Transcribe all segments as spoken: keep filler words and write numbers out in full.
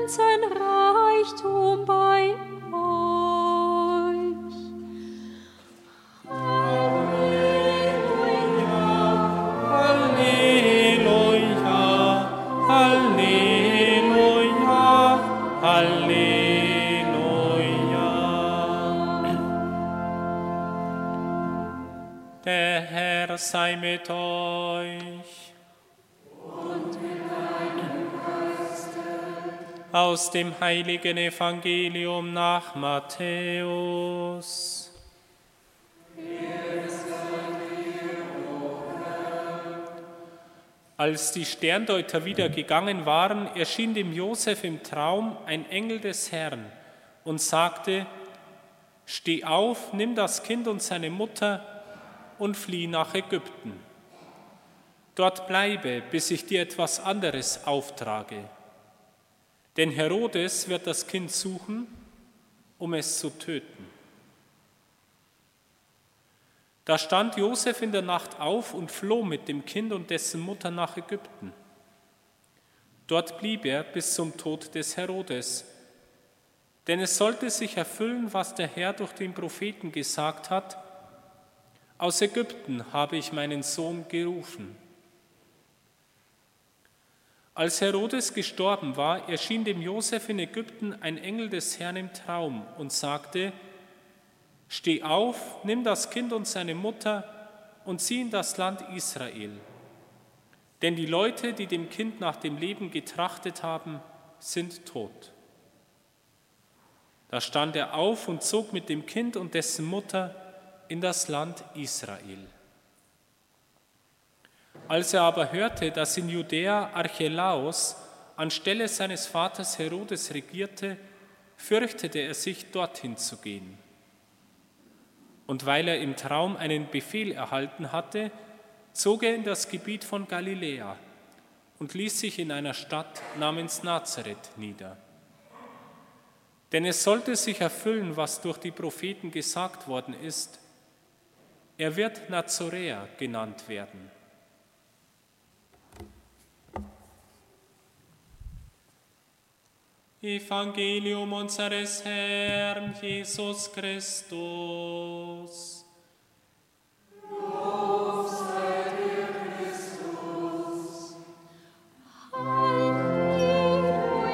ganzen Reichtum bei euch. Halleluja, Halleluja, Halleluja, Halleluja. Der Herr sei mit euch. und mit deinem Geiste. Aus dem heiligen Evangelium nach Matthäus. Als die Sterndeuter wieder gegangen waren, erschien dem Josef im Traum ein Engel des Herrn und sagte: Steh auf, nimm das Kind und seine Mutter und flieh nach Ägypten. Dort bleibe, bis ich dir etwas anderes auftrage. Denn Herodes wird das Kind suchen, um es zu töten. Da stand Josef in der Nacht auf und floh mit dem Kind und dessen Mutter nach Ägypten. Dort blieb er bis zum Tod des Herodes. Denn es sollte sich erfüllen, was der Herr durch den Propheten gesagt hat: Aus Ägypten habe ich meinen Sohn gerufen. Als Herodes gestorben war, erschien dem Josef in Ägypten ein Engel des Herrn im Traum und sagte: Steh auf, nimm das Kind und seine Mutter und zieh in das Land Israel. Denn die Leute, die dem Kind nach dem Leben getrachtet haben, sind tot. Da stand er auf und zog mit dem Kind und dessen Mutter in das Land Israel. Als er aber hörte, dass in Judäa Archelaus anstelle seines Vaters Herodes regierte, fürchtete er sich, dorthin zu gehen. Und weil er im Traum einen Befehl erhalten hatte, zog er in das Gebiet von Galiläa und ließ sich in einer Stadt namens Nazareth nieder. Denn es sollte sich erfüllen, was durch die Propheten gesagt worden ist: Er wird Nazoräer genannt werden. Evangelium unseres Herrn Jesus Christus. Lob sei dir, Christus. Halleluja,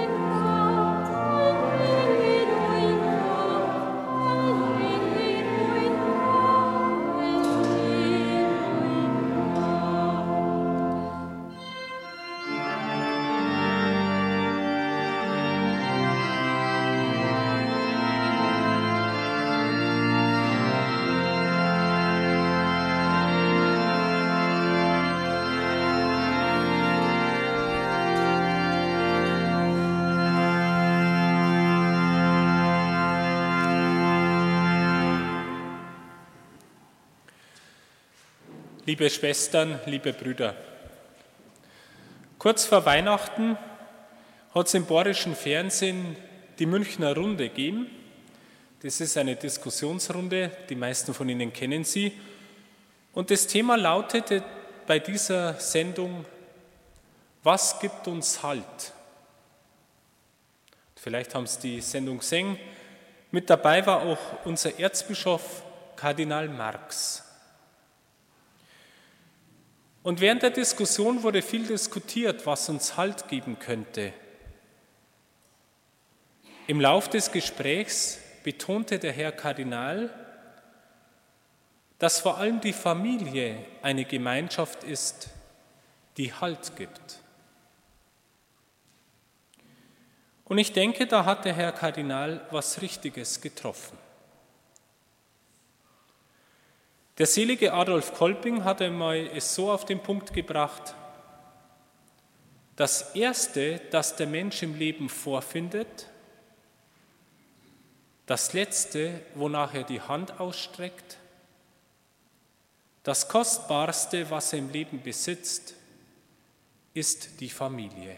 Liebe Schwestern, liebe Brüder, kurz vor Weihnachten hat es im bayerischen Fernsehen die Münchner Runde gegeben. Das ist eine Diskussionsrunde, die meisten von Ihnen kennen sie. Und das Thema lautete bei dieser Sendung: Was gibt uns Halt? Vielleicht haben Sie die Sendung gesehen. Mit dabei war auch unser Erzbischof Kardinal Marx. Und während der Diskussion wurde viel diskutiert, was uns Halt geben könnte. Im Lauf des Gesprächs betonte der Herr Kardinal, dass vor allem die Familie eine Gemeinschaft ist, die Halt gibt. Und ich denke, da hat der Herr Kardinal was Richtiges getroffen. Der selige Adolf Kolping hat einmal es so auf den Punkt gebracht: Das Erste, das der Mensch im Leben vorfindet, das Letzte, wonach er die Hand ausstreckt, das Kostbarste, was er im Leben besitzt, ist die Familie.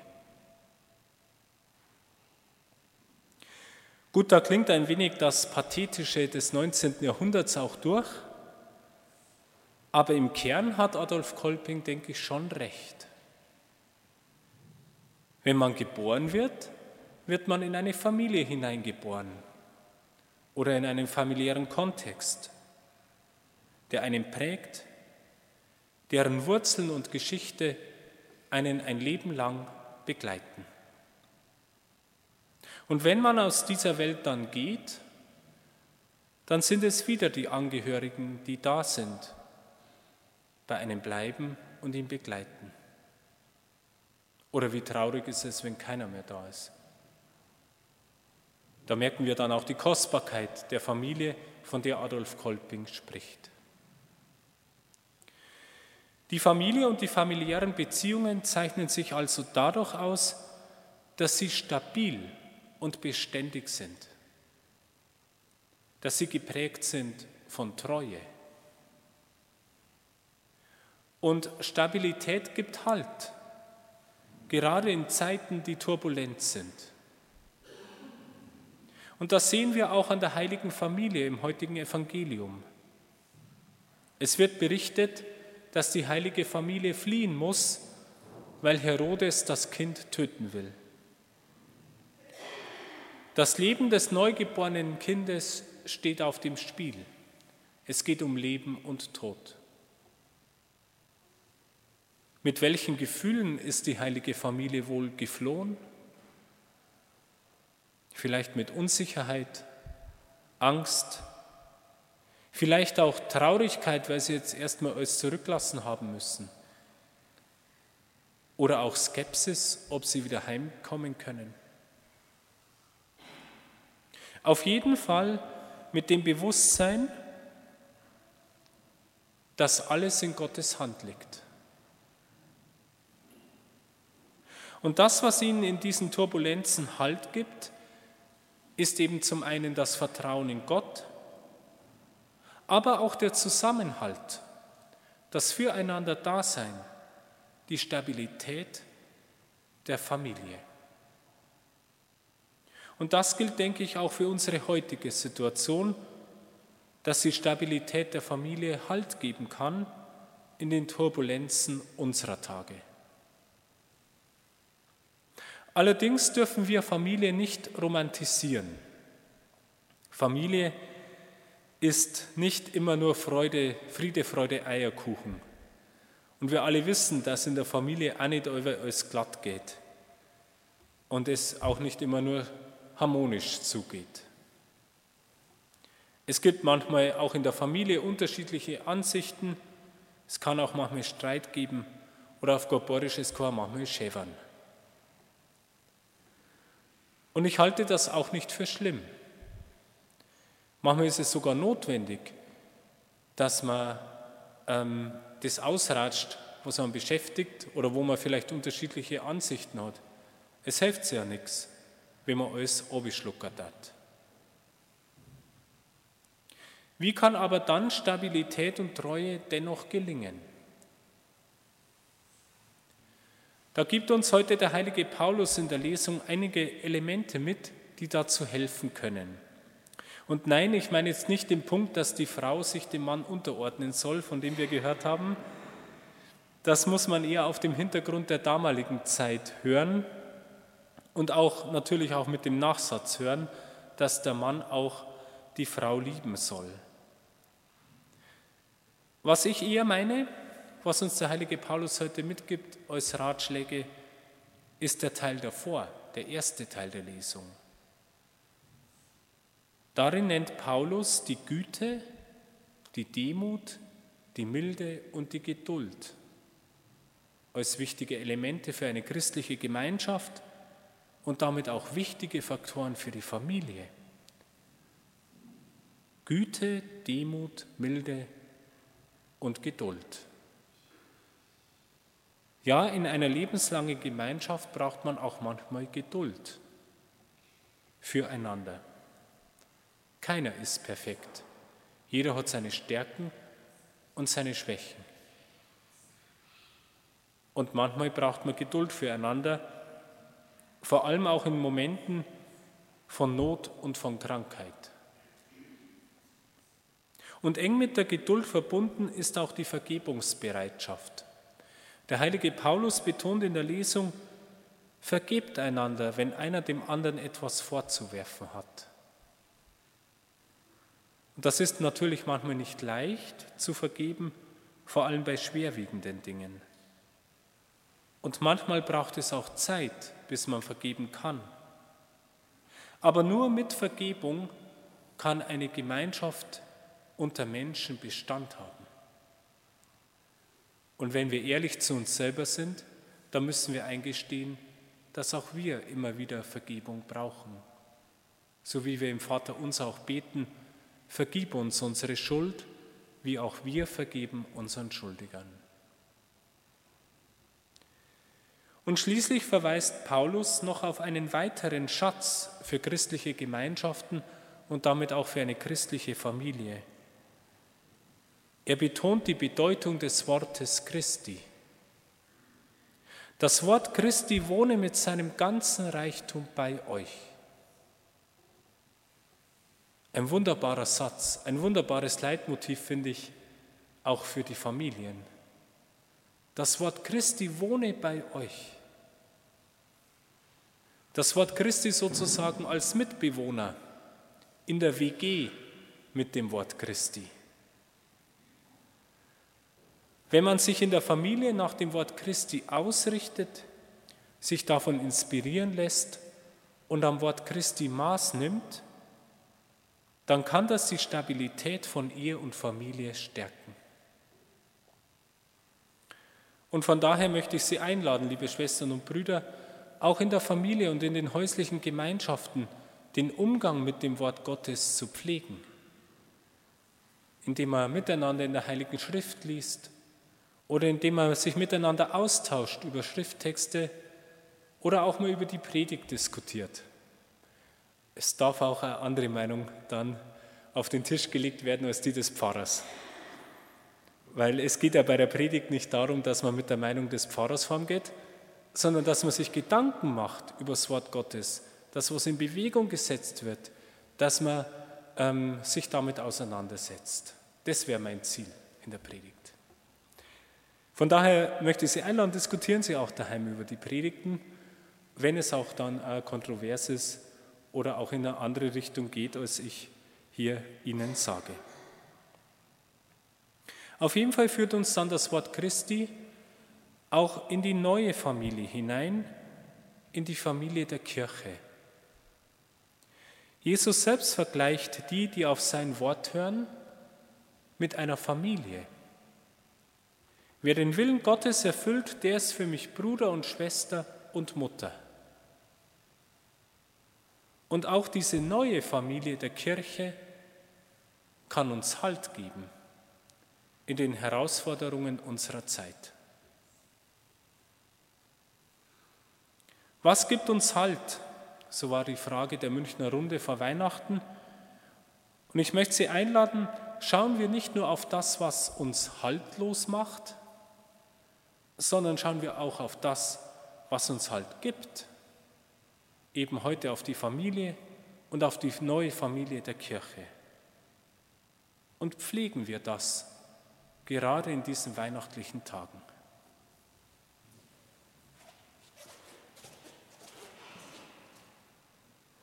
Gut, da klingt ein wenig das Pathetische des neunzehnten Jahrhunderts auch durch. Aber im Kern hat Adolf Kolping, denke ich, schon recht. Wenn man geboren wird, wird man in eine Familie hineingeboren oder in einen familiären Kontext, der einen prägt, deren Wurzeln und Geschichte einen ein Leben lang begleiten. Und wenn man aus dieser Welt dann geht, dann sind es wieder die Angehörigen, die da sind, bei einem bleiben und ihn begleiten. Oder wie traurig ist es, wenn keiner mehr da ist. Da merken wir dann auch die Kostbarkeit der Familie, von der Adolf Kolping spricht. Die Familie und die familiären Beziehungen zeichnen sich also dadurch aus, dass sie stabil und beständig sind, dass sie geprägt sind von Treue. Und Stabilität gibt Halt, gerade in Zeiten, die turbulent sind. Und das sehen wir auch an der heiligen Familie im heutigen Evangelium. Es wird berichtet, dass die heilige Familie fliehen muss, weil Herodes das Kind töten will. Das Leben des neugeborenen Kindes steht auf dem Spiel. Es geht um Leben und Tod. Mit welchen Gefühlen ist die heilige Familie wohl geflohen? Vielleicht mit Unsicherheit, Angst, vielleicht auch Traurigkeit, weil sie jetzt erstmal alles zurücklassen haben müssen. Oder auch Skepsis, ob sie wieder heimkommen können. Auf jeden Fall mit dem Bewusstsein, dass alles in Gottes Hand liegt. Und das, was ihnen in diesen Turbulenzen Halt gibt, ist eben zum einen das Vertrauen in Gott, aber auch der Zusammenhalt, das Füreinander-Dasein, die Stabilität der Familie. Und das gilt, denke ich, auch für unsere heutige Situation, dass die Stabilität der Familie Halt geben kann in den Turbulenzen unserer Tage. Allerdings dürfen wir Familie nicht romantisieren. Familie ist nicht immer nur Freude, Friede, Freude, Eierkuchen. Und wir alle wissen, dass in der Familie auch nicht alles glatt geht und es auch nicht immer nur harmonisch zugeht. Es gibt manchmal auch in der Familie unterschiedliche Ansichten. Es kann auch manchmal Streit geben oder auf Gorborisch, es kann manchmal schäfern. Und ich halte das auch nicht für schlimm. Manchmal ist es sogar notwendig, dass man ähm, das ausratscht, was man beschäftigt oder wo man vielleicht unterschiedliche Ansichten hat. Es hilft ja nichts, wenn man alles abgeschluckert hat. Wie kann aber dann Stabilität und Treue dennoch gelingen? Da gibt uns heute der heilige Paulus in der Lesung einige Elemente mit, die dazu helfen können. Und nein, ich meine jetzt nicht den Punkt, dass die Frau sich dem Mann unterordnen soll, von dem wir gehört haben. Das muss man eher auf dem Hintergrund der damaligen Zeit hören und auch natürlich auch mit dem Nachsatz hören, dass der Mann auch die Frau lieben soll. Was ich eher meine, was uns der heilige Paulus heute mitgibt als Ratschläge, ist der Teil davor, der erste Teil der Lesung. Darin nennt Paulus die Güte, die Demut, die Milde und die Geduld als wichtige Elemente für eine christliche Gemeinschaft und damit auch wichtige Faktoren für die Familie. Güte, Demut, Milde und Geduld. Ja, in einer lebenslangen Gemeinschaft braucht man auch manchmal Geduld füreinander. Keiner ist perfekt. Jeder hat seine Stärken und seine Schwächen. Und manchmal braucht man Geduld füreinander, vor allem auch in Momenten von Not und von Krankheit. Und eng mit der Geduld verbunden ist auch die Vergebungsbereitschaft. Der heilige Paulus betont in der Lesung, Vergebt einander, wenn einer dem anderen etwas vorzuwerfen hat. Und das ist natürlich manchmal nicht leicht zu vergeben, vor allem bei schwerwiegenden Dingen. Und manchmal braucht es auch Zeit, bis man vergeben kann. Aber nur mit Vergebung kann eine Gemeinschaft unter Menschen Bestand haben. Und wenn wir ehrlich zu uns selber sind, dann müssen wir eingestehen, dass auch wir immer wieder Vergebung brauchen. So wie wir im Vaterunser auch beten, vergib uns unsere Schuld, wie auch wir vergeben unseren Schuldigern. Und schließlich verweist Paulus noch auf einen weiteren Schatz für christliche Gemeinschaften und damit auch für eine christliche Familie. Er betont die Bedeutung des Wortes Christi. Das Wort Christi wohne mit seinem ganzen Reichtum bei euch. Ein wunderbarer Satz, ein wunderbares Leitmotiv, finde ich, auch für die Familien. Das Wort Christi wohne bei euch. Das Wort Christi sozusagen als Mitbewohner in der W G mit dem Wort Christi. Wenn man sich in der Familie nach dem Wort Christi ausrichtet, sich davon inspirieren lässt und am Wort Christi Maß nimmt, dann kann das die Stabilität von Ehe und Familie stärken. Und von daher möchte ich Sie einladen, liebe Schwestern und Brüder, auch in der Familie und in den häuslichen Gemeinschaften den Umgang mit dem Wort Gottes zu pflegen, indem man miteinander in der Heiligen Schrift liest oder indem man sich miteinander austauscht über Schrifttexte oder auch mal über die Predigt diskutiert. Es darf auch eine andere Meinung dann auf den Tisch gelegt werden als die des Pfarrers. Weil es geht ja bei der Predigt nicht darum, dass man mit der Meinung des Pfarrers vorgeht, sondern dass man sich Gedanken macht über das Wort Gottes, dass was in Bewegung gesetzt wird, dass man ähm, sich damit auseinandersetzt. Das wäre mein Ziel in der Predigt. Von daher möchte ich Sie einladen, diskutieren Sie auch daheim über die Predigten, wenn es auch dann äh, kontrovers ist oder auch in eine andere Richtung geht, als ich hier Ihnen sage. Auf jeden Fall führt uns dann das Wort Christi auch in die neue Familie hinein, in die Familie der Kirche. Jesus selbst vergleicht die, die auf sein Wort hören, mit einer Familie. Wer den Willen Gottes erfüllt, der ist für mich Bruder und Schwester und Mutter. Und auch diese neue Familie der Kirche kann uns Halt geben in den Herausforderungen unserer Zeit. Was gibt uns Halt? So war die Frage der Münchner Runde vor Weihnachten. Und ich möchte Sie einladen, schauen wir nicht nur auf das, was uns haltlos macht, sondern schauen wir auch auf das, was uns Halt gibt. Eben heute auf die Familie und auf die neue Familie der Kirche. Und pflegen wir das, gerade in diesen weihnachtlichen Tagen.